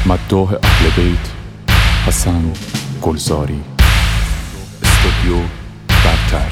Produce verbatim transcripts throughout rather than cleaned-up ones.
مداح اهل بیت حسن و گلزاری. استودیو برتر.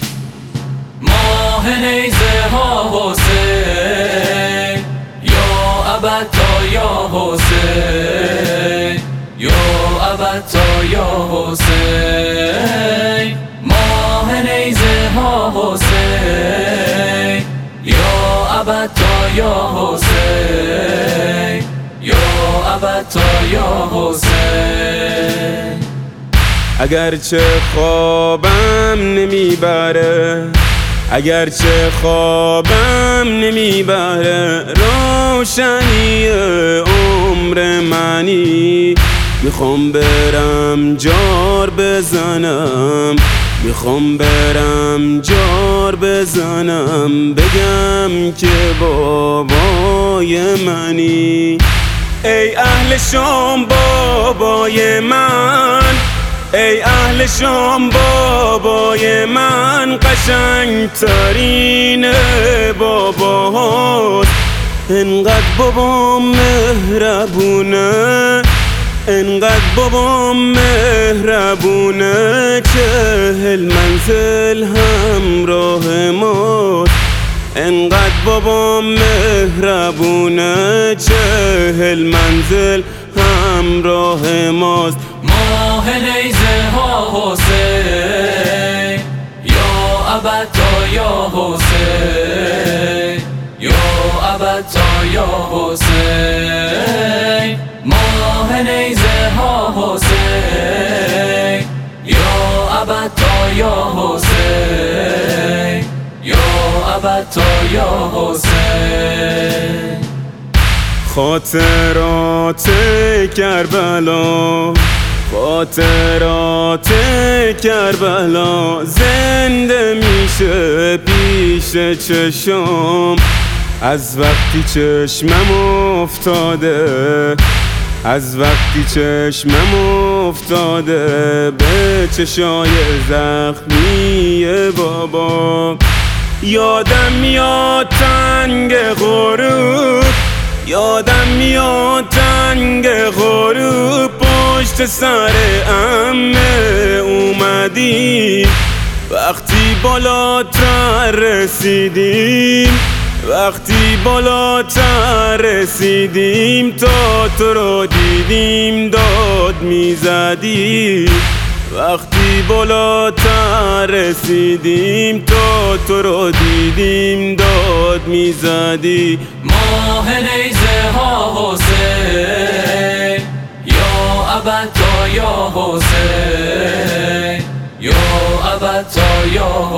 ماه نیزه ها حسین یا ابدا یا حسین یا ابدا یا حسین. ماه نیزه ها حسین یا ابدا یا حسین یا ابدا یا حسین. اگرچه خوابم نمیبره، اگرچه خوابم نمیبره، روشنی عمر منی. میخوام برم جار بزنم، میخوام برم جار بزنم، بگم که بابای منی. ای اهل شام بابای من، ای اهل شام بابای من، قشنگ ترین بابا هاست. انقدر بابا مهربونه، انقدر بابا مهربونه، چهل منزل همراه ماست. انقدر بابا مهربونه، چهل منزل همراه ماست. ماه نیزه ها حسین یا ابدا یا حسین یا ابدا یا حسین. ماه نیزه ها حسین یا ابدا یا حسین یا ابدا یا حسین. خاطرات کربلا، خاطرات کربلا، زنده میشه پیش چشم. از وقتی چشمم افتاده، از وقتی چشمم افتاده به چشای زخمی بابا. یادم میاد تنگ غروب، یادم میاد تنگ غروب، پشت سر عمه اومدی. وقتی بالاتر رسیدیم، وقتی بالاتر رسیدیم، تا تو رو دیدیم داد میزدی. وقتی بالاتر رسیدیم، تا تو رو دیدیم داد میزدی. ماه نیزه ها حسین یا ابدا یا حسین یا ابدا یا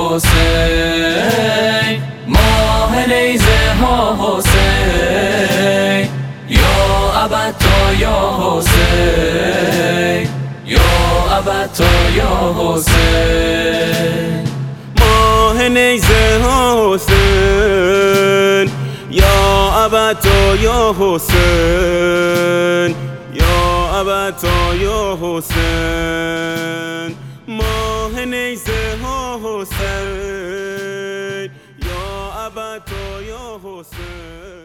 حسین. ماه نیزه ها حسین یا ابدا یا حسین یا ابدا یا حسین. ماه نیزه ها حسین یا ابدا یا حسین یا ابدا یا حسین. ماه نیزه ها حسین یا ابدا یا حسین.